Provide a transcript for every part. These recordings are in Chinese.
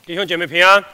弟兄姐妹平安。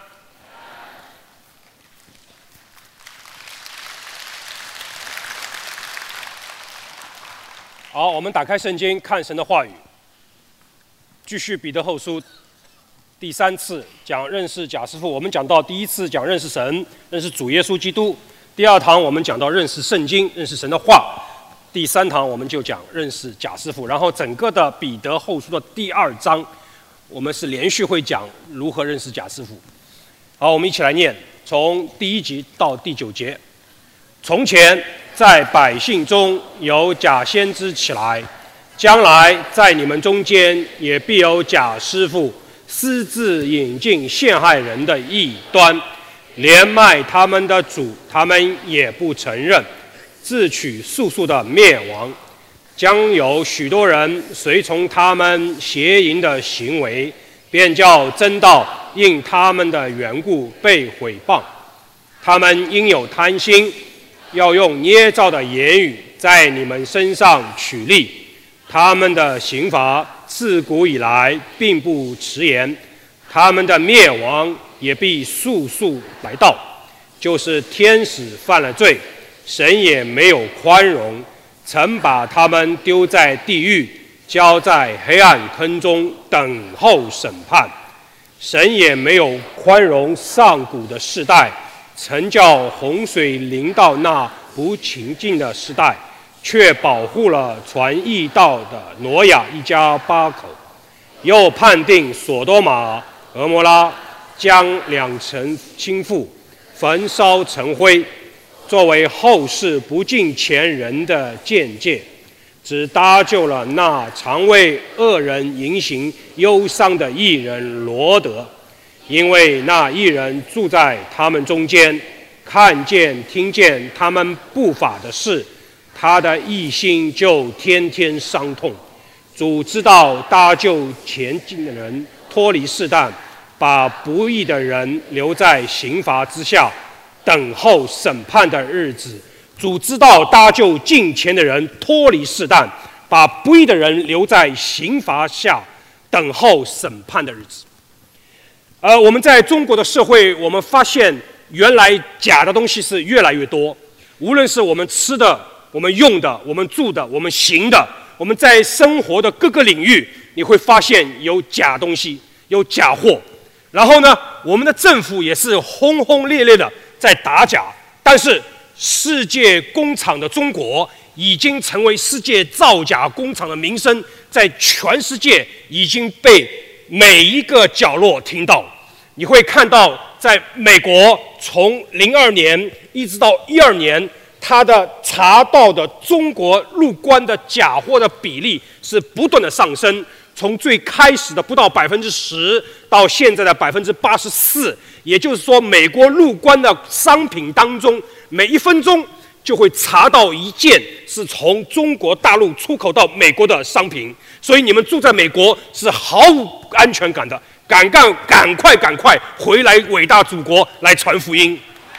好，我们打开圣经，看神的话语。继续彼得后书第3次讲认识假师傅。我们讲到第1次讲认识神，认识主耶稣基督；第2堂我们讲到认识圣经，认识神的话；第3堂我们就讲认识假师傅。然后整个的彼得后书的第2章，我们是连续会讲如何认识假师傅。好，我们一起来念，从第1节到第9节。从前在百姓中有假先知起来，将来在你们中间也必有假师傅，私自引进陷害人的异端，连卖他们的主，他们也不承认，自取速速的灭亡。将有许多人随从他们邪淫的行为，便叫真道因他们的缘故被毁谤。他们因有贪心，要用捏造的言语在你们身上取利。他们的刑罚自古以来并不迟延，他们的灭亡也必速速来到。就是天使犯了罪，神也没有宽容，曾把他们丢在地狱，交在黑暗坑中等候审判。神也没有宽容上古的世代，曾叫洪水临到那不勤敬的时代，却保护了传义道的挪亚一家8口。又判定所多玛、蛾摩拉，将2城倾覆，焚烧成灰，作为后世不敬前人的鉴戒，只搭救了那常为恶人迎行忧伤的义人罗德。因为那义人住在他们中间，看见听见他们不法的事，他的义心就天天伤痛。主知道搭救前进的人脱离试探，把不义的人留在刑罚之下，等候审判的日子。主知道搭救近前的人脱离试探，把不义的人留在刑罚下，等候审判的日子。我们在中国的社会，我们发现原来假的东西是越来越多，无论是我们吃的、我们用的、我们住的、我们行的，我们在生活的各个领域，你会发现有假东西，有假货。然后呢，我们的政府也是轰轰烈烈的在打假，但是世界工厂的中国已经成为世界造假工厂的名声，在全世界已经被每一个角落听到。你会看到在美国从02年一直到12年，它的查到的中国入关的假货的比例是不断的上升，从最开始的不到10%到现在的84%。也就是说，美国入关的商品当中，每1分钟就会查到1件是从中国大陆出口到美国的商品。所以你们住在美国是毫无安全感的，赶快回来伟大祖国来传福音。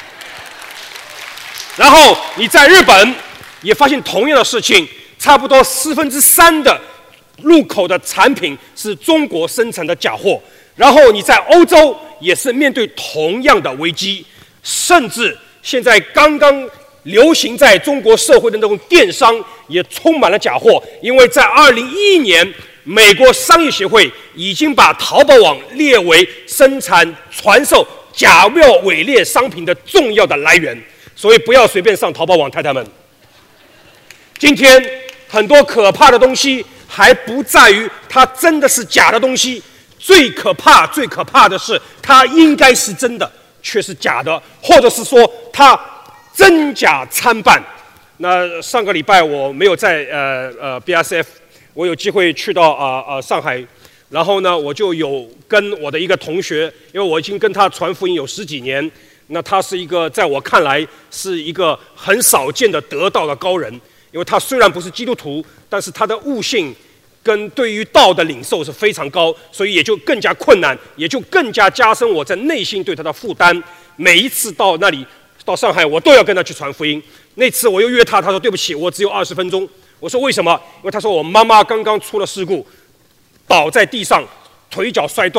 然后你在日本也发现同样的事情，差不多3%的入口的产品是中国生产的假货。然后你在欧洲也是面对同样的危机，甚至现在刚刚流行在中国社会的那种电商也充满了假货。因为在2011年，美国商业协会已经把淘宝网列为生产传授假冒伪劣商品的重要的来源。所以不要随便上淘宝网，太太们。今天很多可怕的东西还不在于它真的是假的东西，最可怕的是它应该是真的，却是假的，或者是说它真假参半。那上个礼拜我没有在BSF， 我有机会去到上海，然后呢我就有跟我的一个同学，因为我已经跟他传福音有10几年。那他是一个在我看来是一个很少见的得道的高人，因为他虽然不是基督徒，但是他的悟性跟对于道的领受是非常高，所以也就更加困难，也就更加加深我在内心对他的负担。每一次到那里到上海，我都要跟他去传福音。那次我又约他，他说对不起，我只有20分钟。我说为什么？因为他说我妈妈刚刚出了事故，倒在地上，腿脚摔断。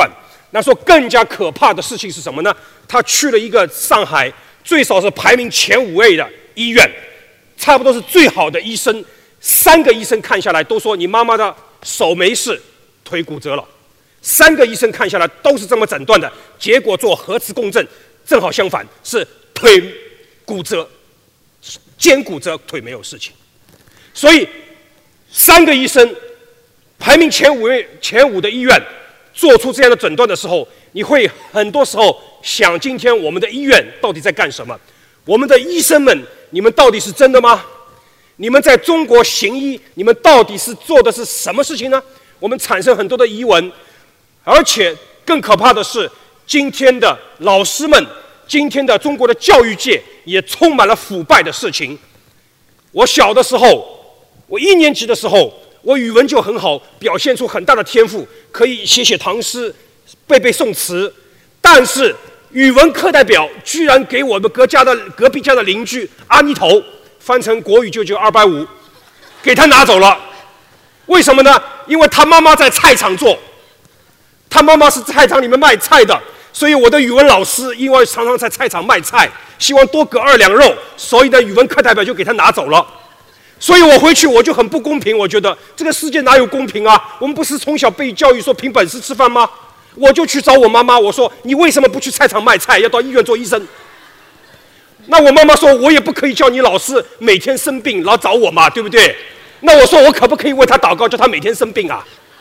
那说更加可怕的事情是什么呢？他去了一个上海最少是排名前5位的医院，差不多是最好的医生，3个医生看下来都说你妈妈的手没事，腿骨折了。3个医生看下来都是这么诊断的，结果做核磁共振，正好相反，是腿骨折，肩骨折，腿没有事情。所以3个医生排名前5的医院做出这样的诊断的时候，你会很多时候想，今天我们的医院到底在干什么？我们的医生们，你们到底是真的吗？你们在中国行医，你们到底是做的是什么事情呢？我们产生很多的疑问。而且更可怕的是，今天的老师们，今天的中国的教育界也充满了腐败的事情。我小的时候，我1年级的时候，我语文就很好，表现出很大的天赋，可以写唐诗，背宋词。但是语文课代表居然给我们隔壁家的邻居阿妮头翻成国语就250，给他拿走了。为什么呢？因为他妈妈在菜场做。他妈妈是菜场里面卖菜的，所以我的语文老师因为常常在菜场卖菜，希望多割2两肉，所以的语文课代表就给他拿走了。所以我回去我就很不公平，我觉得这个世界哪有公平啊？我们不是从小被教育说凭本事吃饭吗？我就去找我妈妈，我说你为什么不去菜场卖菜，要到医院做医生？那我妈妈说，我也不可以叫你老师每天生病老找我嘛，对不对？那我说我可不可以为他祷告，叫他每天生病啊？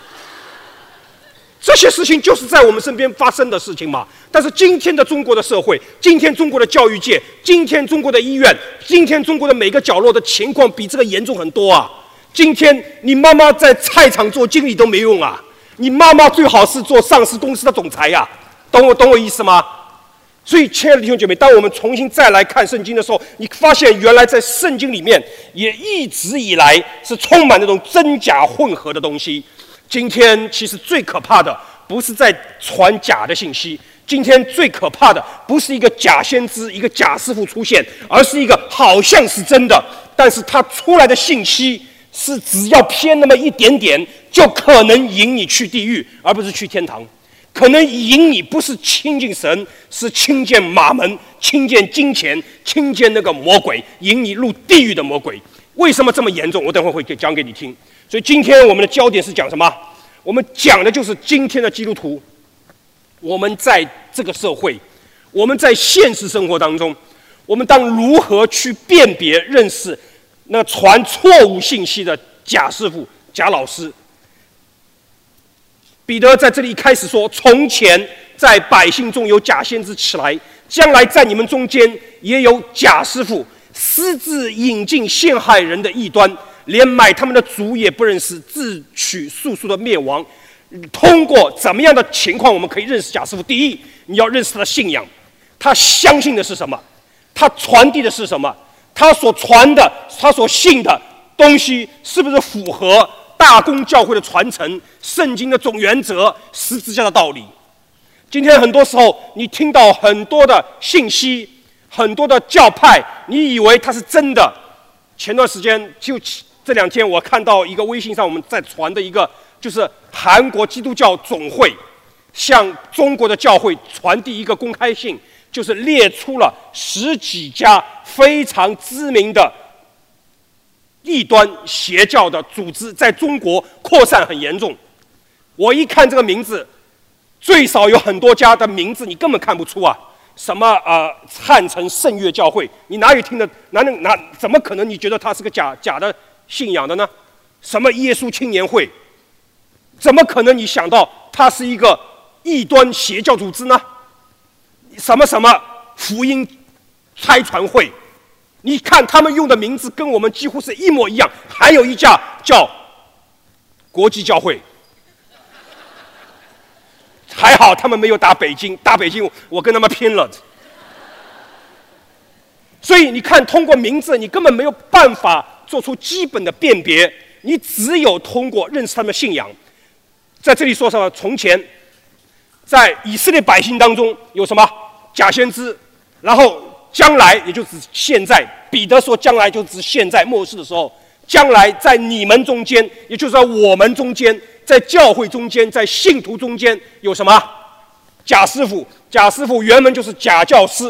这些事情就是在我们身边发生的事情嘛。但是今天的中国的社会，今天中国的教育界，今天中国的医院，今天中国的每个角落的情况比这个严重很多啊。今天你妈妈在菜场做经理都没用啊，你妈妈最好是做上市公司的总裁呀，懂我意思吗？所以亲爱的弟兄姐妹，当我们重新再来看圣经的时候，你发现原来在圣经里面也一直以来是充满那种真假混合的东西。今天其实最可怕的不是在传假的信息，今天最可怕的不是一个假先知、一个假师傅出现，而是一个好像是真的，但是他出来的信息是只要偏那么一点点，就可能引你去地狱，而不是去天堂。可能引你不是亲近神，是亲近马门、亲近金钱、亲近那个魔鬼，引你入地狱的魔鬼。为什么这么严重？我等会会讲给你听。所以今天我们的焦点是讲什么？我们讲的就是今天的基督徒，我们在这个社会，我们在现实生活当中，我们当如何去辨别、认识那传错误信息的假师傅、假老师？彼得在这里一开始说：“从前在百姓中有假先知起来，将来在你们中间也有假师傅，私自引进陷害人的异端。”连买他们的主也不认识，自取速速的灭亡。通过怎么样的情况我们可以认识假师傅？第一，你要认识他的信仰，他相信的是什么，他传递的是什么，他所传的、他所信的东西是不是符合大公教会的传承、圣经的总原则、十字架的道理？今天很多时候你听到很多的信息，很多的教派，你以为它是真的。前段时间就这2天，我看到一个微信上我们在传的一个，就是韩国基督教总会向中国的教会传递一个公开信，就是列出了10几家非常知名的异端邪教的组织在中国扩散很严重。我一看这个名字，最少有很多家的名字你根本看不出啊。什么汉城圣乐教会，你哪有听的？怎么可能？你觉得它是个假的信仰的呢？什么耶稣青年会，怎么可能？你想到它是一个异端邪教组织呢？什么福音差传会，你看他们用的名字跟我们几乎是一模一样。还有一家叫国际教会。还好他们没有打北京，我跟他们拼了。所以你看，通过名字你根本没有办法做出基本的辨别，你只有通过认识他们的信仰。在这里说什么？从前在以色列百姓当中有什么假先知，然后将来也就指现在，彼得说将来就指现在末世的时候，将来在你们中间，也就是在我们中间，在教会中间，在信徒中间有什么？ 假师傅原文就是假教师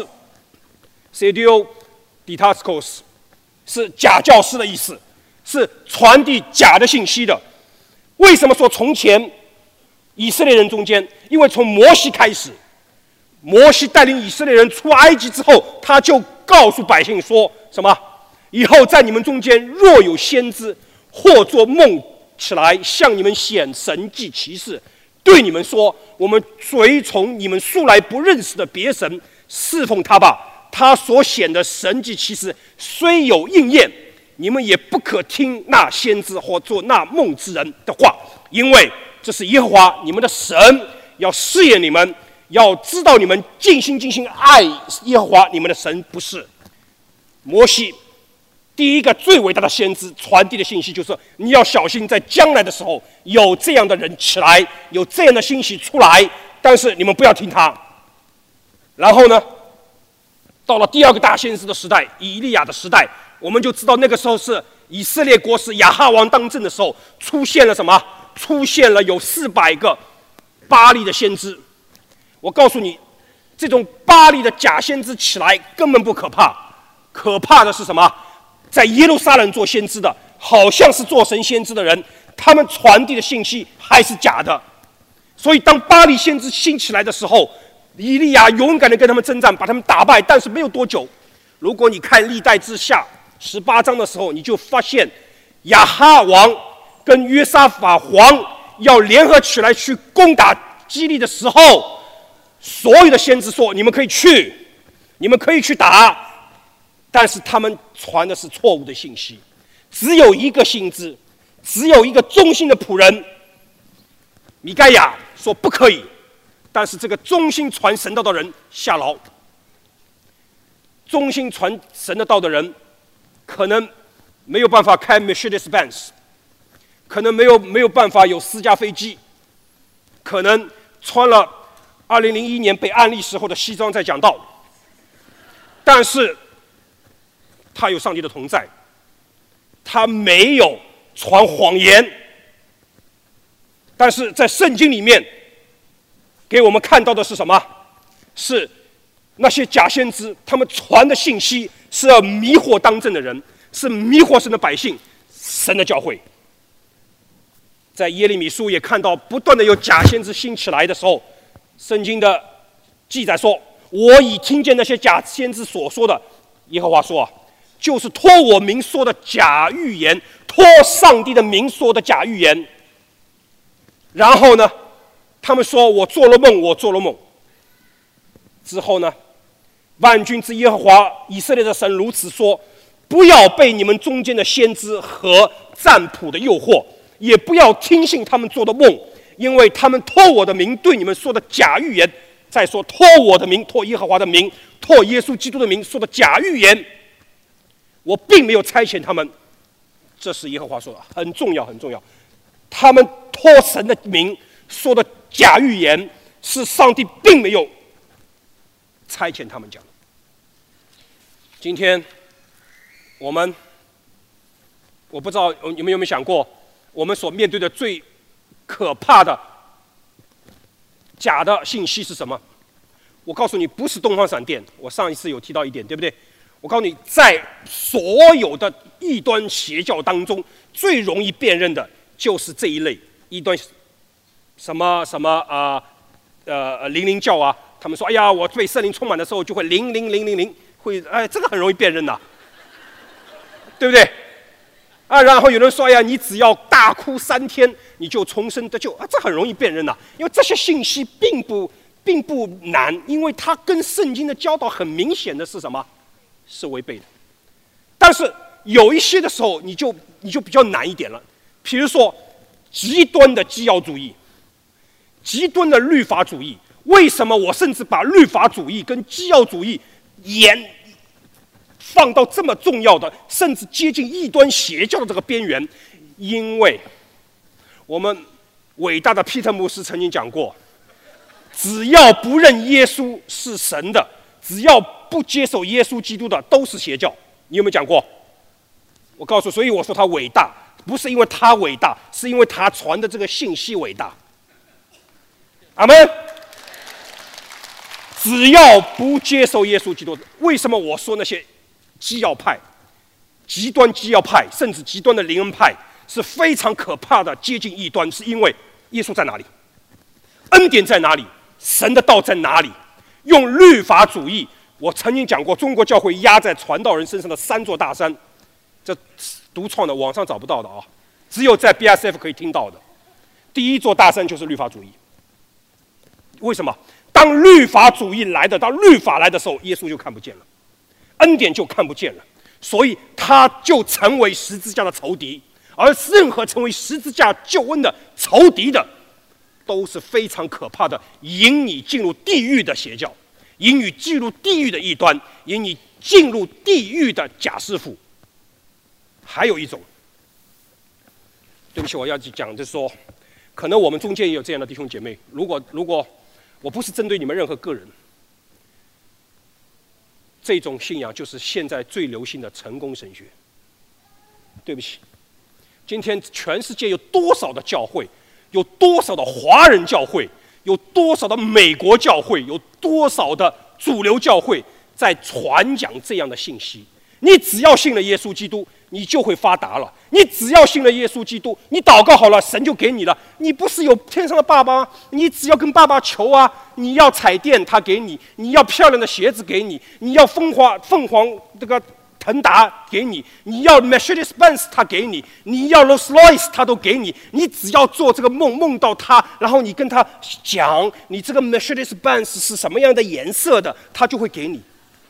，pseudo didascos 是假教师的意思，是传递假的信息的。为什么说从前以色列人中间？因为从摩西开始，摩西带领以色列人出埃及之后，他就告诉百姓说什么？以后在你们中间若有先知或做梦起来向你们显神迹奇事，对你们说，我们随从你们素来不认识的别神侍奉他吧，他所显的神迹奇事虽有应验，你们也不可听那先知或做那梦之人的话，因为这是耶和华你们的神要试验你们，要知道你们尽心尽心爱耶和华你们的神不是。摩西第一个最伟大的先知传递的信息就是你要小心，在将来的时候有这样的人起来，有这样的信息出来，但是你们不要听他。然后呢，到了第二个大先知的时代，以利亚的时代，我们就知道那个时候是以色列国是亚哈王当政的时候，出现了什么？出现了有400个巴力的先知。我告诉你，这种巴力的假先知起来根本不可怕，可怕的是什么？在耶路撒冷做先知的，好像是做神先知的人，他们传递的信息还是假的。所以当巴力先知兴起来的时候，以利亚勇敢地跟他们征战，把他们打败。但是没有多久，如果你看历代志下18章的时候，你就发现亚哈王跟约沙法王要联合起来去攻打基利的时候，所有的先知说你们可以去，你们可以去打，但是他们传的是错误的信息。只有一个先知，只有一个忠心的仆人米该亚说不可以，但是这个忠心传神道的人下牢。忠心传神的道的人可能没有办法开 Mercedes-Benz， 可能没有办法有私家飞机，可能穿了2001年被案例时候的西装在讲道，但是他有上帝的同在，他没有传谎言。但是在圣经里面给我们看到的是什么？是那些假先知，他们传的信息是要迷惑当政的人，是迷惑神的百姓，神的教会。在耶利米书也看到不断的有假先知兴起来的时候，圣经的记载说，我已听见那些假先知所说的，耶和华说啊，就是托我名说的假预言，托上帝的名说的假预言。然后呢，他们说我做了梦，我做了梦。之后呢，万军之耶和华以色列的神如此说，不要被你们中间的先知和占卜的诱惑，也不要听信他们做的梦，因为他们托我的名对你们说的假预言，再说托我的名，托耶和华的名，托耶稣基督的名说的假预言，我并没有差遣他们。这是耶和华说的，很重要很重要。他们托神的名说的假预言，是上帝并没有差遣他们讲的。今天我不知道你们有没有想过，我们所面对的最可怕的假的信息是什么？我告诉你，不是东方闪电。我上一次有提到一点，对不对？我告诉你，在所有的异端邪教当中，最容易辨认的就是这一类异端，什么灵灵教啊。他们说，哎呀，我被圣灵充满的时候就会00000，会，哎，这个很容易辨认呐，对不对？啊，然后有人说，哎呀，你只要大哭3天，你就重生得救啊，这很容易辨认呐，因为这些信息并不难，因为它跟圣经的教导很明显的是什么？是违背的。但是有一些的时候，你就比较难一点了。比如说，极端的基要主义，极端的律法主义。为什么我甚至把律法主义跟基要主义放到这么重要的，甚至接近异端邪教的这个边缘？因为我们伟大的皮特牧师曾经讲过，只要不认耶稣是神的，只要不接受耶稣基督的，都是邪教。你有没有讲过？我告诉，所以我说他伟大，不是因为他伟大，是因为他传的这个信息伟大。阿们。 只要不接受耶稣基督，为什么我说那些基要派、极端基要派，甚至极端的灵恩派是非常可怕的接近异端？是因为耶稣在哪里？恩典在哪里？神的道在哪里？用律法主义，我曾经讲过，中国教会压在传道人身上的3座大山，这独创的，网上找不到的啊，只有在 BSF 可以听到的。第一座大山就是律法主义。为什么？当律法主义来的，当律法来的时候，耶稣就看不见了，恩典就看不见了，所以他就成为十字架的仇敌。而任何成为十字架救恩的仇敌的，都是非常可怕的，引你进入地狱的邪教，引你进入地狱的异端，引你进入地狱的假师傅。还有一种，对不起，我要讲就是说，可能我们中间也有这样的弟兄姐妹。如果我不是针对你们任何个人，这种信仰就是现在最流行的成功神学。对不起，今天全世界有多少的教会，有多少的华人教会，有多少的美国教会，有多少的主流教会在传讲这样的信息？你只要信了耶稣基督，你就会发达了。你只要信了耶稣基督，你祷告好了，神就给你了。你不是有天上的爸爸吗？你只要跟爸爸求啊，你要彩电他给你，你要漂亮的鞋子给你，你要凤凰这个腾达给你，你要 Mercedes-Benz 他给你，你要 Rolls-Royce 他都给你。你只要做这个梦到他，然后你跟他讲你这个 Mercedes-Benz 是什么样的颜色的，他就会给你。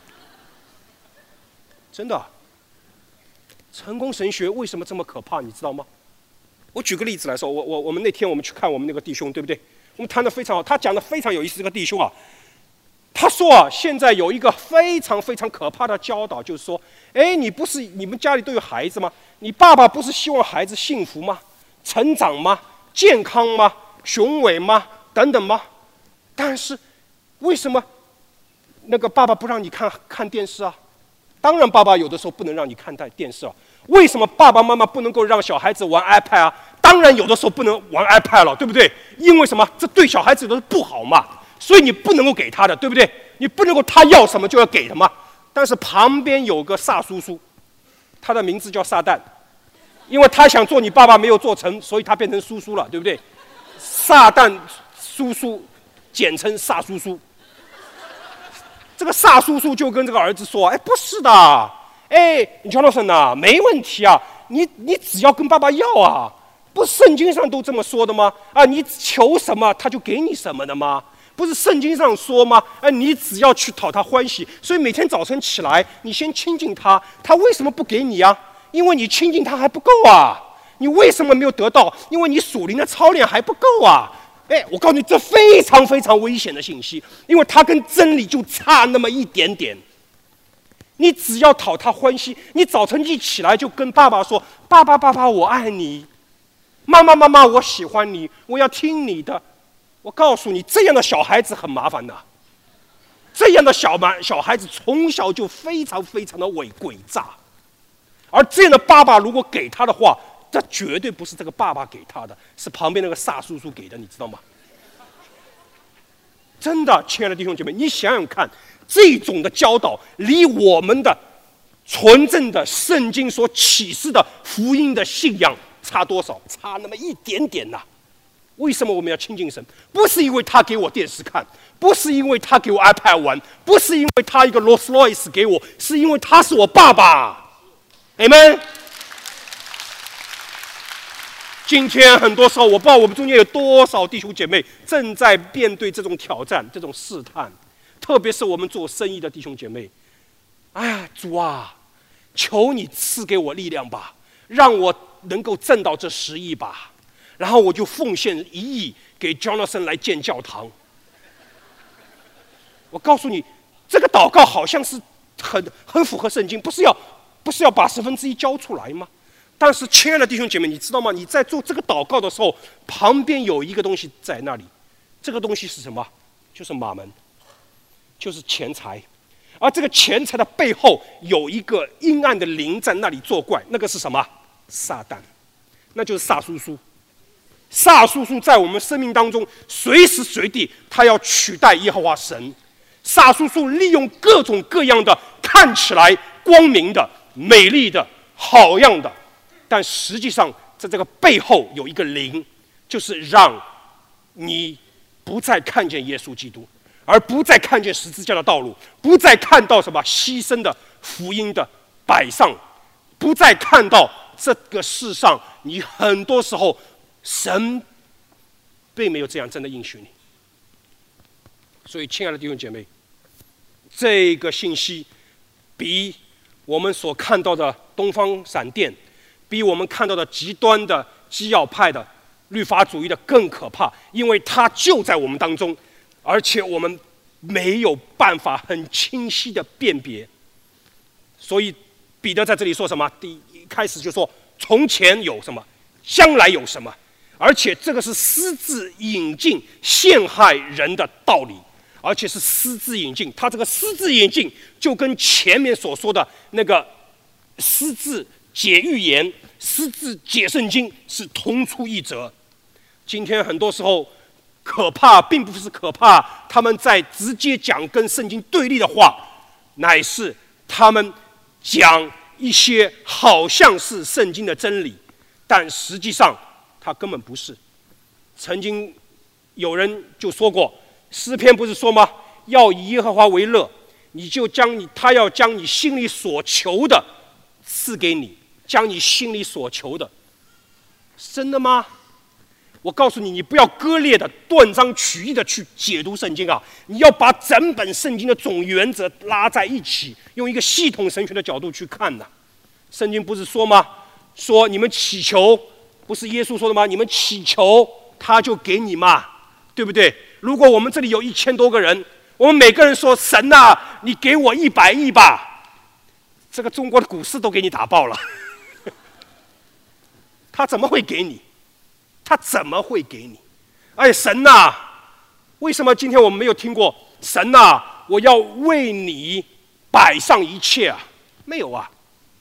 真的，成功神学为什么这么可怕？你知道吗？我举个例子来说，我们那天我们去看我们那个弟兄，对不对？我们谈得非常好，他讲得非常有意思。这个弟兄啊，他说啊，现在有一个非常非常可怕的教导，就是说，你们家里都有孩子吗？你爸爸不是希望孩子幸福吗？成长吗？健康吗？雄伟吗？等等吗？但是为什么那个爸爸不让你看电视啊？当然，爸爸有的时候不能让你看电视啊。为什么爸爸妈妈不能够让小孩子玩 iPad 啊？当然，有的时候不能玩 iPad 了，对不对？因为什么？这对小孩子有的不好嘛，所以你不能够给他的，对不对？你不能够他要什么就要给他嘛。但是旁边有个撒叔叔，他的名字叫撒旦，因为他想做你爸爸没有做成，所以他变成叔叔了，对不对？撒旦叔叔，简称撒叔叔。这个撒叔叔就跟这个儿子说：“不是的，Jonathan 呐，没问题啊，你只要跟爸爸要啊，不是圣经上都这么说的吗？啊，你求什么他就给你什么的吗？不是圣经上说吗？你只要去讨他欢喜，所以每天早晨起来，你先亲近他，他为什么不给你啊？因为你亲近他还不够啊，你为什么没有得到？因为你属灵的操练还不够啊。”我告诉你，这非常非常危险的信息，因为它跟真理就差那么一点点。你只要讨他欢喜，你早晨一起来就跟爸爸说：“爸爸，我爱你；妈妈，我喜欢你，我要听你的。”我告诉你，这样的小孩子很麻烦的。这样的小孩子从小就非常非常的诡诈，而这样的爸爸如果给他的话，这绝对不是这个爸爸给他的，是旁边那个撒叔叔给的，你知道吗？真的，亲爱的弟兄姐妹，你想想看，这种的教导离我们的纯正的圣经所启示的福音的信仰差多少？差那么一点点呐。为什么我们要亲近神？不是因为他给我电视看，不是因为他给我 iPad 玩，不是因为他一个 Rolls-Royce 给我，是因为他是我爸爸。Amen。今天很多时候，我不知道我们中间有多少弟兄姐妹正在面对这种挑战、这种试探，特别是我们做生意的弟兄姐妹。哎呀，主啊，求你赐给我力量吧，让我能够挣到这10亿吧，然后我就奉献1亿给 Jonathan 来建教堂。我告诉你，这个祷告好像是很符合圣经，不是要把1/10交出来吗？但是，亲爱的弟兄姐妹，你知道吗？你在做这个祷告的时候，旁边有一个东西在那里，这个东西是什么？就是马门，就是钱财。而这个钱财的背后有一个阴暗的灵在那里作怪，那个是什么？撒旦，那就是撒叔叔。撒叔叔在我们生命当中随时随地，他要取代耶和华神。 撒苏苏利用各种各样的看起来光明的、美丽的、好样的，但实际上在这个背后有一个灵，就是让你不再看见耶稣基督，而不再看见十字架的道路，不再看到什么牺牲的福音的摆上，不再看到这个世上你很多时候神并没有这样真的应许你。所以亲爱的弟兄姐妹，这个信息比我们所看到的东方闪电，比我们看到的极端的基要派的律法主义的更可怕，因为它就在我们当中，而且我们没有办法很清晰的辨别。所以彼得在这里说什么？第一开始就说从前有什么，将来有什么，而且这个是私自引进陷害人的道理，而且是私自引进。他这个私自引进就跟前面所说的那个私自解预言、私自解圣经是同出一辙。今天很多时候可怕并不是可怕他们在直接讲跟圣经对立的话，乃是他们讲一些好像是圣经的真理，但实际上它根本不是。曾经有人就说过，诗篇不是说吗？要以耶和华为乐，他要将你心里所求的赐给你，将你心里所求的。真的吗？我告诉你，你不要割裂的、断章取义的去解读圣经啊！你要把整本圣经的总原则拉在一起，用一个系统神学的角度去看呐。圣经不是说吗？说你们祈求，不是耶稣说的吗？你们祈求，他就给你嘛，对不对？如果我们这里有1000多个人，我们每个人说神啊，你给我100亿吧，这个中国的股市都给你打爆了。他怎么会给你？他怎么会给你？哎，神呐，为什么今天我们没有听过神呐，我要为你摆上一切啊？没有啊。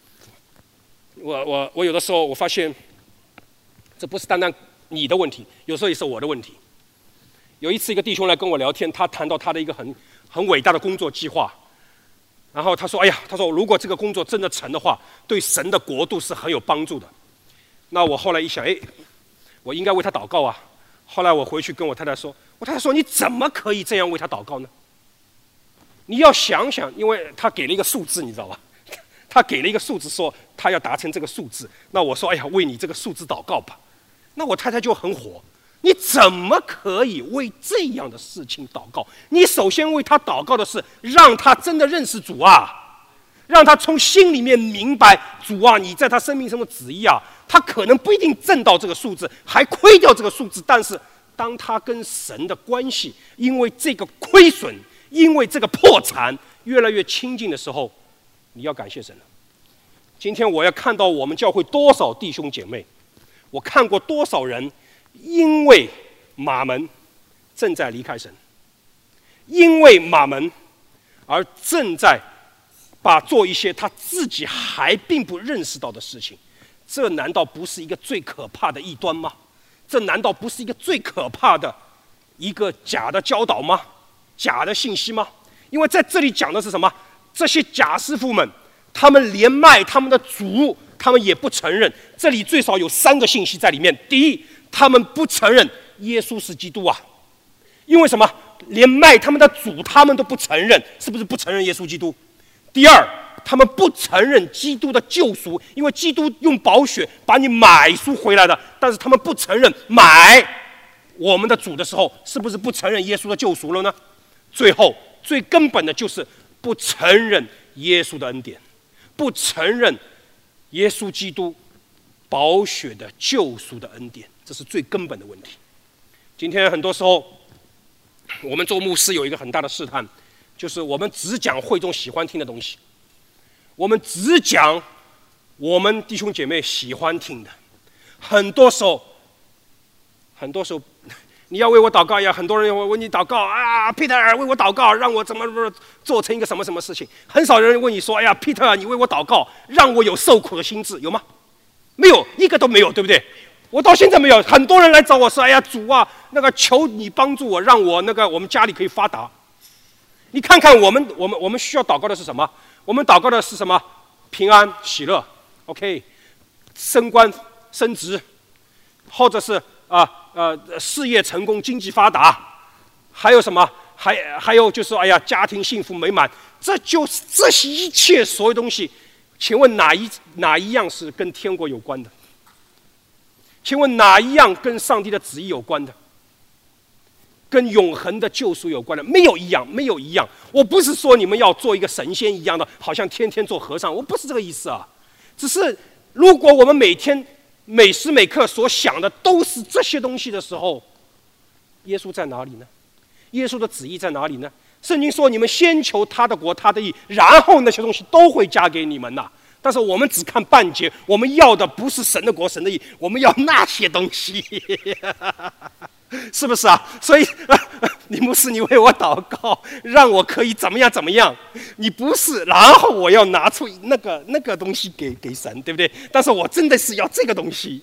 我有的时候我发现，这不是单单你的问题，有时候也是我的问题。有一次，一个弟兄来跟我聊天，他谈到他的一个很伟大的工作计划，然后他说：“哎呀，他说如果这个工作真的成的话，对神的国度是很有帮助的。”那我后来一想，哎，我应该为他祷告啊。后来我回去跟我太太说，我太太说：“你怎么可以这样为他祷告呢？你要想想，因为他给了一个数字，你知道吧？他给了一个数字，说他要达成这个数字。那我说：哎呀，为你这个数字祷告吧。那我太太就很火，你怎么可以为这样的事情祷告？你首先为他祷告的是让他真的认识主啊，让他从心里面明白主啊，你在他生命中的旨意啊。他可能不一定挣到这个数字，还亏掉这个数字，但是当他跟神的关系因为这个亏损，因为这个破产越来越亲近的时候，你要感谢神了。今天我要看到我们教会多少弟兄姐妹，我看过多少人因为马门正在离开神，因为马门而正在做一些他自己还并不认识到的事情。这难道不是一个最可怕的异端吗？这难道不是一个最可怕的一个假的教导吗？假的信息吗？因为在这里讲的是什么？这些假师傅们，他们连卖他们的主，他们也不承认。这里最少有3个信息在里面。第一，他们不承认耶稣是基督啊，因为什么？连卖他们的主他们都不承认，是不是不承认耶稣基督？第二，他们不承认基督的救赎，因为基督用宝血把你买赎回来的，但是他们不承认买我们的主的时候，是不是不承认耶稣的救赎了呢？最后最根本的就是不承认耶稣的恩典，不承认耶稣基督宝血的救赎的恩典，这是最根本的问题。今天很多时候我们做牧师有一个很大的试探，就是我们只讲会众喜欢听的东西，我们只讲我们弟兄姐妹喜欢听的。很多时候你要为我祷告呀，很多人要为你祷告啊，Peter 为我祷告，让我怎么做成一个什么什么事情。很少人问你说，哎呀 ，Peter 你为我祷告，让我有受苦的心志，有吗？没有，一个都没有，对不对？我到现在没有。很多人来找我说，哎呀，主啊，那个求你帮助我，让我那个我们家里可以发达。 你看看我们需要祷告的是什么？我们祷告的是什么？平安、喜乐 ，OK， 升官、升职，或者是事业成功、经济发达，还有什么？还有就是哎呀，家庭幸福美满，这些一切所有东西，请问哪一样是跟天国有关的？请问哪一样跟上帝的旨意有关的？跟永恒的救赎有关的？没有一样，没有一样。我不是说你们要做一个神仙一样的，好像天天做和尚，我不是这个意思啊。只是如果我们每天每时每刻所想的都是这些东西的时候，耶稣在哪里呢？耶稣的旨意在哪里呢？圣经说：“你们先求他的国，他的义，然后那些东西都会加给你们呐。”但是我们只看半截，我们要的不是神的国、神的义，我们要那些东西，是不是啊？所以，你牧师，你为我祷告，让我可以怎么样怎么样？你不是，然后我要拿出那个东西给神，对不对？但是我真的是要这个东西，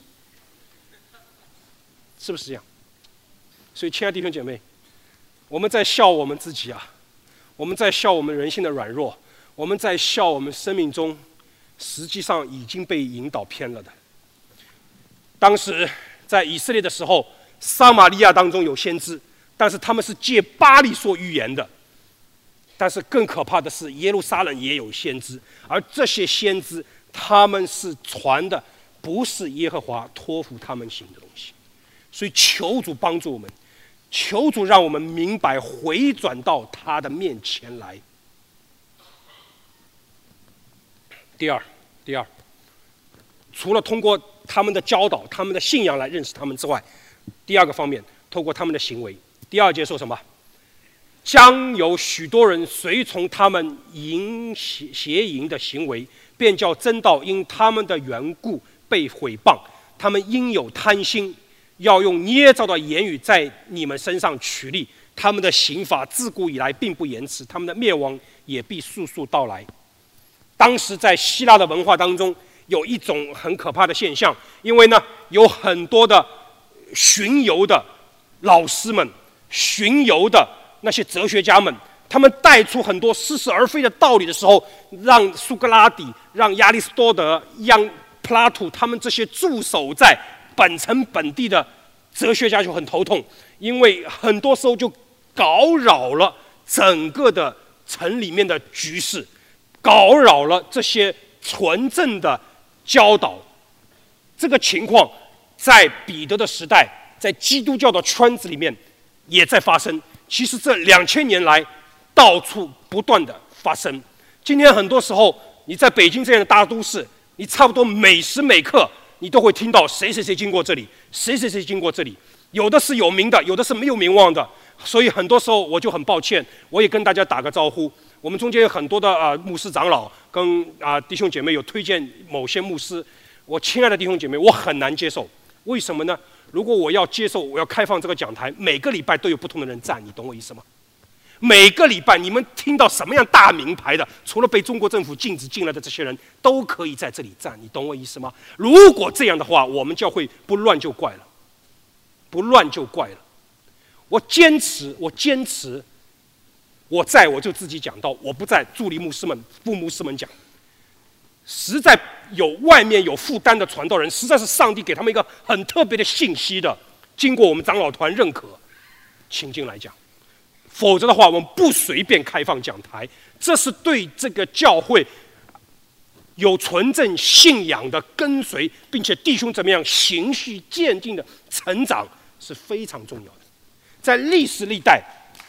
是不是这样？所以，亲爱的弟兄姐妹，我们在笑我们自己啊，我们在笑我们人性的软弱，我们在笑我们生命中实际上已经被引导偏了的。当时在以色列的时候，撒玛利亚当中有先知，但是他们是借巴力说预言的。但是更可怕的是，耶路撒冷也有先知，而这些先知他们是传的不是耶和华托付他们行的东西。所以求主帮助我们，求主让我们明白，回转到他的面前来。第二，除了通过他们的教导、他们的信仰来认识他们之外，第二个方面，透过他们的行为。第二节说什么？将有许多人随从他们邪淫的行为，便叫真道因他们的缘故被毁谤。他们因有贪心，要用捏造的言语在你们身上取利。他们的刑罚自古以来并不延迟，他们的灭亡也必速速到来。当时在希腊的文化当中，有一种很可怕的现象，因为呢，有很多的巡游的老师们、巡游的那些哲学家们，他们带出很多似是而非的道理的时候，让苏格拉底、让亚里士多德、让柏拉图他们这些驻守在本城本地的哲学家就很头痛，因为很多时候就搞扰了整个的城里面的局势，搞扰了这些纯正的教导。这个情况在彼得的时代，在基督教的圈子里面也在发生。其实这2000年来到处不断的发生。今天很多时候你在北京这样的大都市，你差不多每时每刻你都会听到谁谁谁经过这里，谁谁谁经过这里，有的是有名的，有的是没有名望的。所以很多时候我就很抱歉，我也跟大家打个招呼。我们中间有很多的牧师长老跟弟兄姐妹有推荐某些牧师，我亲爱的弟兄姐妹，我很难接受。为什么呢？如果我要接受，我要开放这个讲台，每个礼拜都有不同的人站，你懂我意思吗？每个礼拜你们听到什么样大名牌的，除了被中国政府禁止进来的这些人，都可以在这里站，你懂我意思吗？如果这样的话，我们教会不乱就怪了，不乱就怪了。我坚持，我在我就自己讲道，我不在助理牧师们、副牧师们讲。实在外面有负担的传道人，实在是上帝给他们一个很特别的信息的，经过我们长老团认可，请进来讲。否则的话，我们不随便开放讲台，这是对这个教会有纯正信仰的跟随，并且弟兄怎么样循序渐进的成长是非常重要的。在历史历代，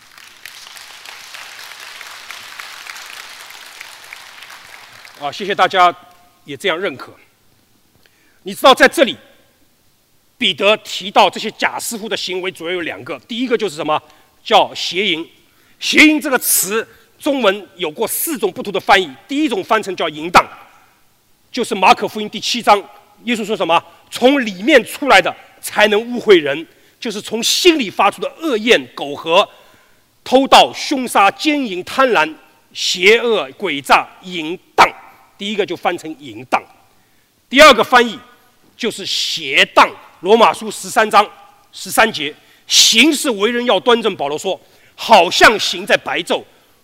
谢谢大家也这样认可。你知道在这里，彼得提到这些假师傅的行为主要有2个，第一个就是什么？叫邪淫。邪淫这个词，中文有过4种不同的翻译。第一种翻成叫淫荡，就是马可福音第7章，耶稣说什么？从里面出来的才能污秽人，就是从心里发出的恶焰、苟合、偷盗、凶杀、奸淫、贪婪、邪恶、诡诈、淫荡。第一个就翻成淫荡。第二个翻译就是邪荡。罗马书13章13节，行事为人要端正。保罗说，好像行在白昼，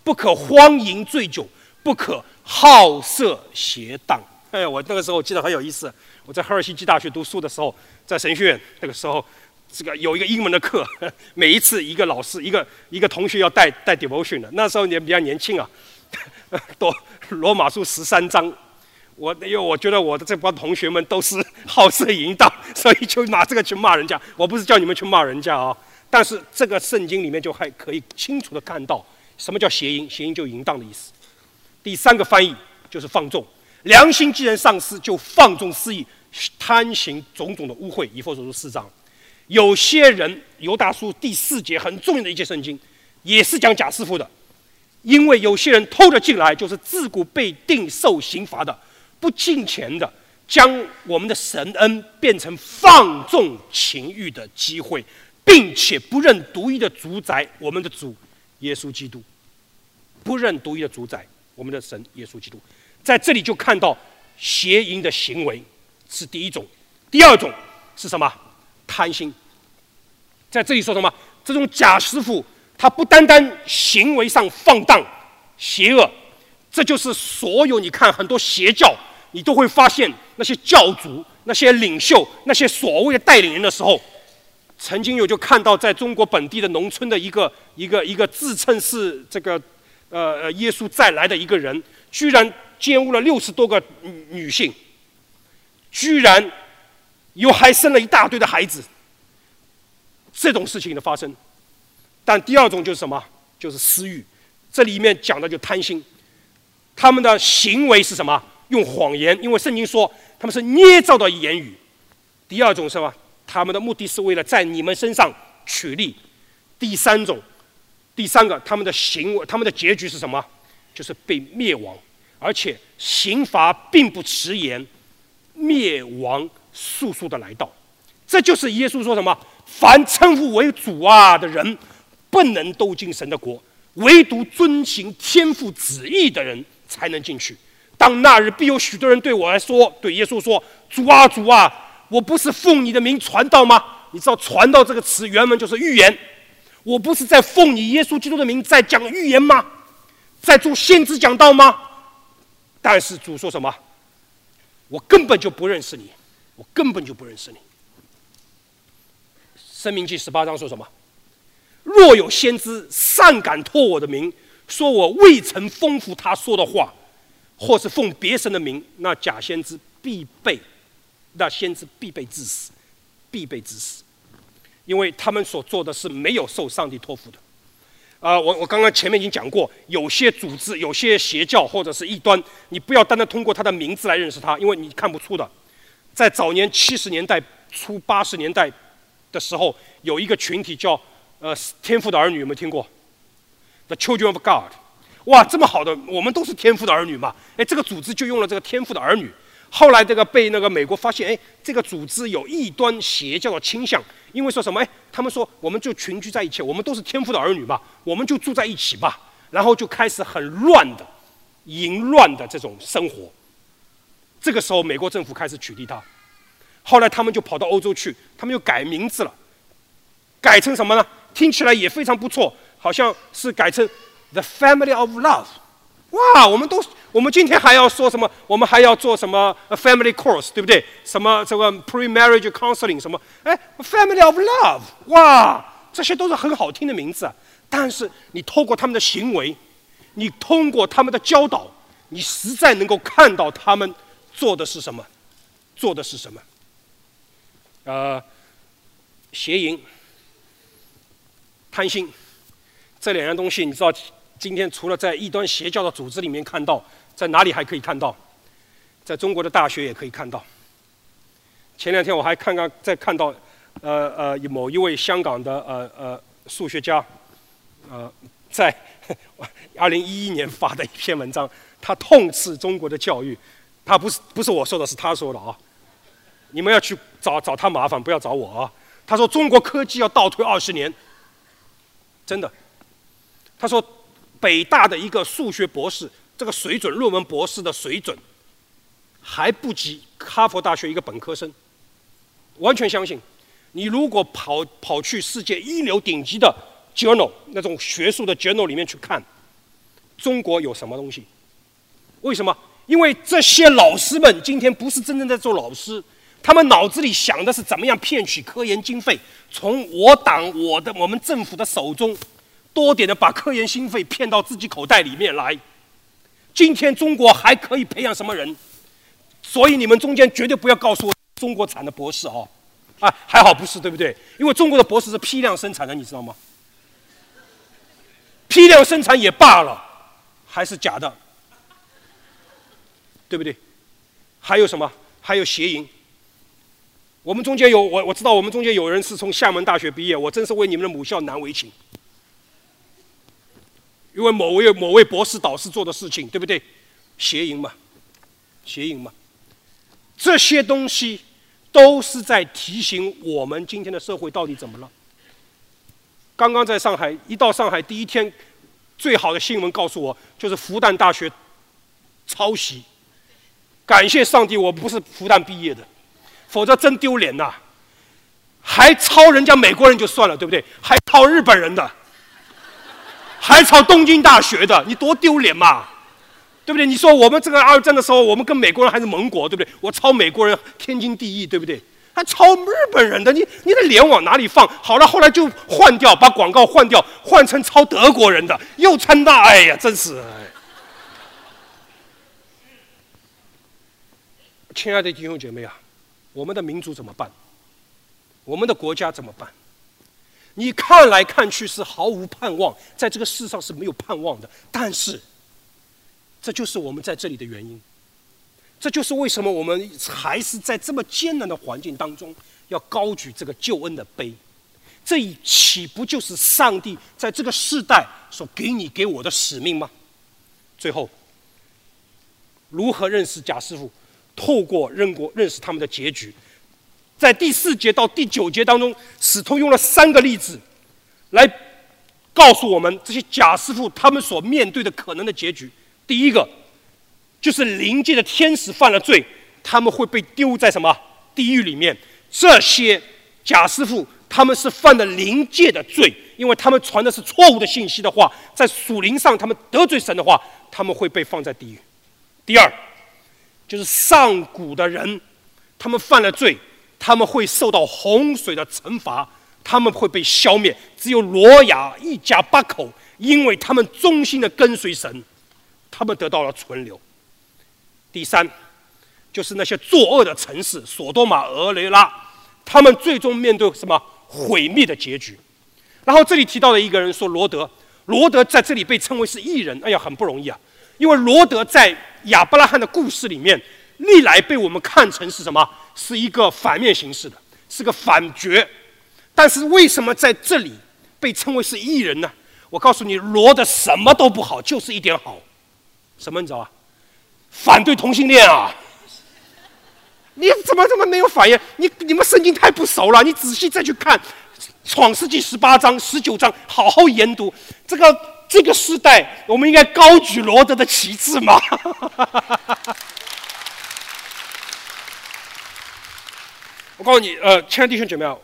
不可荒淫醉酒，不可好色邪荡。哎，我那个时候记得很有意思。我在赫尔辛基大学读书的时候，在神学院那个时候，这个有一个英文的课，每一次一个老师一个同学要带 devotion 的。那时候你比较年轻啊，都罗马书13章。因为我觉得我的这帮同学们都是好色淫荡，所以就拿这个去骂人家。我不是叫你们去骂人家啊，但是这个圣经里面就还可以清楚的看到什么叫邪淫，邪淫就淫荡的意思。第三个翻译就是放纵，良心既然丧失，就放纵私欲，贪行种种的污秽。以弗所书4章，有些人犹大书第4节很重要的一节圣经，也是讲假师傅的，因为有些人偷了进来，就是自古被定受刑罚的。不敬虔的，将我们的神恩变成放纵情欲的机会，并且不认独一的主宰，我们的主耶稣基督。不认独一的主宰，我们的神耶稣基督。在这里就看到邪淫的行为是第一种，第二种是什么？贪心。在这里说什么？这种假师傅，他不单单行为上放荡邪恶，这就是所有你看很多邪教。你都会发现那些教主、那些领袖、那些所谓的带领人的时候，曾经就看到在中国本地的农村的一个自称是这个耶稣再来的一个人，居然奸污了60多个女性，居然还生了一大堆的孩子。这种事情的发生，但第二种就是什么？就是私欲。这里面讲的就贪心，他们的行为是什么？用谎言，因为圣经说他们是捏造的言语。第二种是什么？他们的目的是为了在你们身上取利。第三个，他们的行为，他们的结局是什么？就是被灭亡，而且刑罚并不迟延，灭亡速速的来到。这就是耶稣说什么？凡称呼为主啊的人，不能都进神的国，唯独遵行天父旨意的人才能进去。当那日必有许多人对我来说，对耶稣说：“主啊，主啊，我不是奉你的名传道吗？”你知道“传道”这个词原文就是预言。我不是在奉你耶稣基督的名在讲预言吗？在做先知讲道吗？但是主说什么？我根本就不认识你，我根本就不认识你。申命记18章说什么？若有先知擅敢托我的名，说我未曾吩咐他说的话，或是奉别神的名，那假先知必被致死，必被致死，因为他们所做的是没有受上帝托付的。我刚刚前面已经讲过，有些组织、有些邪教或者是异端，你不要单单通过他的名字来认识他，因为你看不出的。在早年70年代初、80年代的时候，有一个群体叫天父的儿女，有没有听过 ？The Children of God。哇，这么好的，我们都是天父的儿女嘛！哎，这个组织就用了这个天父的儿女。后来这个被那个美国发现，哎，这个组织有异端邪教的倾向，因为说什么？哎，他们说我们就群居在一起，我们都是天父的儿女嘛，我们就住在一起吧，然后就开始很乱的、淫乱的这种生活。这个时候，美国政府开始取缔他。后来他们就跑到欧洲去，他们又改名字了，改成什么呢？听起来也非常不错，好像是改成 The Family of Love。哇，我们今天还要说什么？我们还要做什么 family course， 对不对？什么这个 pre-marriage counseling 什么？哎 ，Family of Love， 哇，这些都是很好听的名字啊。但是你透过他们的行为，你通过他们的教导，你实在能够看到他们做的是什么，做的是什么。邪淫、贪心这两样东西，你知道？今天除了在异端邪教的组织里面看到，在哪里还可以看到？在中国的大学也可以看到。前两天我还再看到，某一位香港的数学家，在2011年发的一篇文章，他痛斥中国的教育。他不是我说的，是他说的啊。你们要去找他麻烦，不要找我啊。他说中国科技要倒退20年，真的。他说。北大的一个数学博士，这个水准，论文博士的水准，还不及哈佛大学一个本科生。完全相信，你如果跑去世界一流顶级的 journal 那种学术的 journal 里面去看， 中国有什么东西？为什么？因为这些老师们今天不是真正在做老师，他们脑子里想的是怎么样骗取科研经费，从我党、我们政府的手中多点的把科研经费骗到自己口袋里面来。今天中国还可以培养什么人？所以你们中间绝对不要告诉我中国产的博士哦，还好不是，对不对？因为中国的博士是批量生产的，你知道吗？批量生产也罢了，还是假的，对不对？还有什么？还有邪淫。我们中间有我知道我们中间有人是从厦门大学毕业，我真是为你们的母校难为情。因为某位博士导师做的事情，对不对？邪淫嘛，邪淫嘛，这些东西都是在提醒我们今天的社会到底怎么了。刚刚在上海，一到上海第一天，最好的新闻告诉我，就是复旦大学抄袭。感谢上帝，我不是复旦毕业的，否则真丢脸呐！还抄人家美国人就算了，对不对？还抄日本人的，还抄东京大学的，你多丢脸嘛！对不对？你说我们这个二战的时候，我们跟美国人还是盟国，对不对？我抄美国人天经地义，对不对？还抄日本人的，你的脸往哪里放？好了，后来就换掉，把广告换掉，换成抄德国人的，又称大，哎呀，真是！亲爱的弟兄姐妹啊，我们的民族怎么办？我们的国家怎么办？你看来看去是毫无盼望，在这个世上是没有盼望的，但是这就是我们在这里的原因。这就是为什么我们还是在这么艰难的环境当中，要高举这个救恩的杯。这岂不就是上帝在这个世代所给你给我的使命吗？最后，如何认识贾师傅？透过认识他们的结局，在第4节到第9节当中，使徒用了3个例子来告诉我们这些贾师傅他们所面对的可能的结局。第一个就是灵界的天使犯了罪，他们会被丢在什么地狱里面。这些贾师傅他们是犯了灵界的罪，因为他们传的是错误的信息的话，在属灵上他们得罪神的话，他们会被放在地狱。第二就是上古的人，他们犯了罪，他们会受到洪水的惩罚，他们会被消灭。只有挪亚一家8口，因为他们忠心的跟随神，他们得到了存留。第三，就是那些作恶的城市，索多玛、俄雷拉，他们最终面对什么毁灭的结局。然后这里提到的一个人说罗德在这里被称为是义人，哎呀，很不容易啊。因为罗德在亚伯拉罕的故事里面，历来被我们看成是什么？是一个反面形式的，是个反角。但是为什么在这里被称为是义人呢？我告诉你，罗德什么都不好，就是一点好。什么你知道啊？反对同性恋啊！你怎么这么没有反应？你们圣经太不熟了，你仔细再去看创世纪18章、19章，好好研读。这个时代，我们应该高举罗德的旗帜吗？我告诉你，亲爱的弟兄姐妹啊，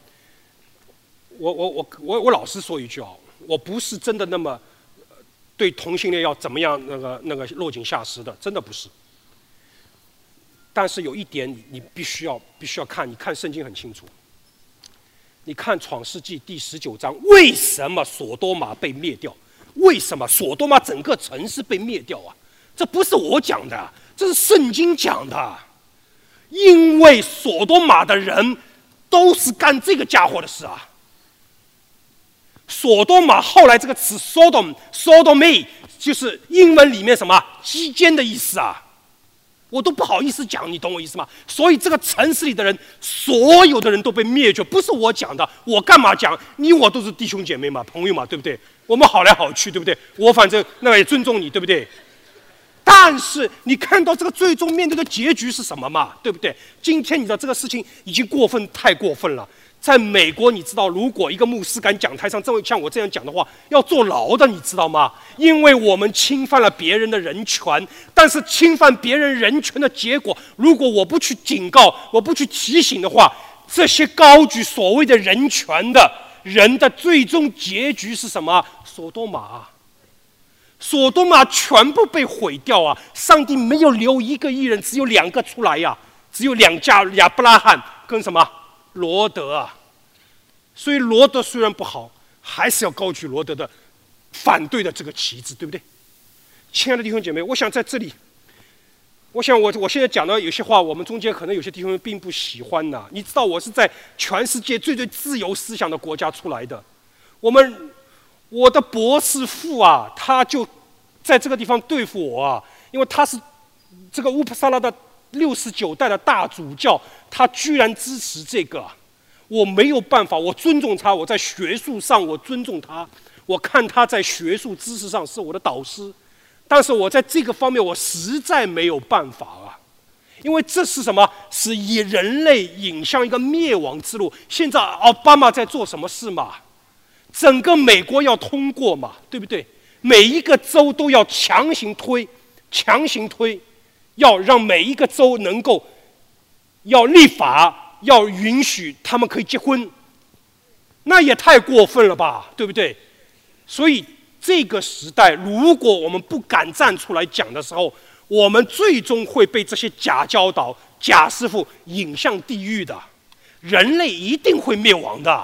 我老实说一句啊，我不是真的那么对同性恋要怎么样那个落井下石的，真的不是。但是有一点你必须要看，你看圣经很清楚。你看创世纪第19章，为什么索多玛被灭掉？为什么索多玛整个城市被灭掉啊？这不是我讲的，这是圣经讲的。因为索多玛的人都是干这个家伙的事啊。索多玛后来这个词 Sodomy 就是英文里面什么鸡奸的意思啊。我都不好意思讲，你懂我意思吗？所以这个城市里的人，所有的人都被灭绝，不是我讲的，我干嘛讲？你我都是弟兄姐妹嘛，朋友嘛，对不对？我们好来好去，对不对？我反正那也尊重你，对不对？但是你看到这个最终面对的结局是什么嘛？对不对？今天你知道这个事情已经太过分了。在美国，你知道，如果一个牧师敢讲台上像我这样讲的话，要坐牢的，你知道吗？因为我们侵犯了别人的人权，但是侵犯别人人权的结果，如果我不去警告，我不去提醒的话，这些高举所谓的人权的人的最终结局是什么？索多玛。 所多玛全部被毁掉啊！上帝没有留一个义人，只有2个出来呀，只有2家，亚伯拉罕跟什么罗德啊。所以罗德虽然不好，还是要高举罗德的反对的这个旗帜，对不对？亲爱的弟兄姐妹，我想在这里，我现在讲的有些话，我们中间可能有些弟兄并不喜欢呐。你知道我是在全世界最自由思想的国家出来的，我的博士父啊，他就在这个地方对付我啊，因为他是这个乌普萨拉的69代的大主教，他居然支持这个，我没有办法，我尊重他，我在学术上我尊重他，我看他在学术知识上是我的导师，但是我在这个方面我实在没有办法啊，因为这是什么？是以人类引向一个灭亡之路。现在奥巴马在做什么事嘛？整个美国要通过嘛，对不对？每一个州都要强行推，要让每一个州能够要立法，要允许他们可以结婚，那也太过分了吧，对不对？所以这个时代，如果我们不敢站出来讲的时候，我们最终会被这些假教导、假师傅引向地狱的，人类一定会灭亡的。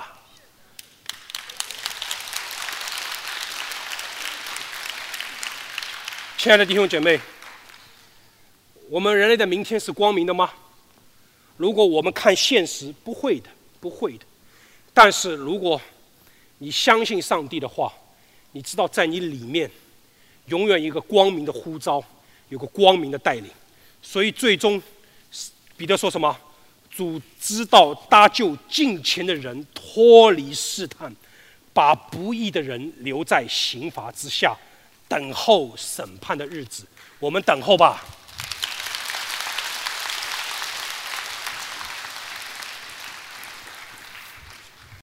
亲爱的弟兄姐妹，我们人类的明天是光明的吗？如果我们看现实，不会的。但是如果你相信上帝的话，你知道在你里面永远有一个光明的呼召，有个光明的带领。所以最终彼得说什么？主知道搭救近前的人脱离试探，把不义的人留在刑罚之下，等候审判的日子。我们等候吧。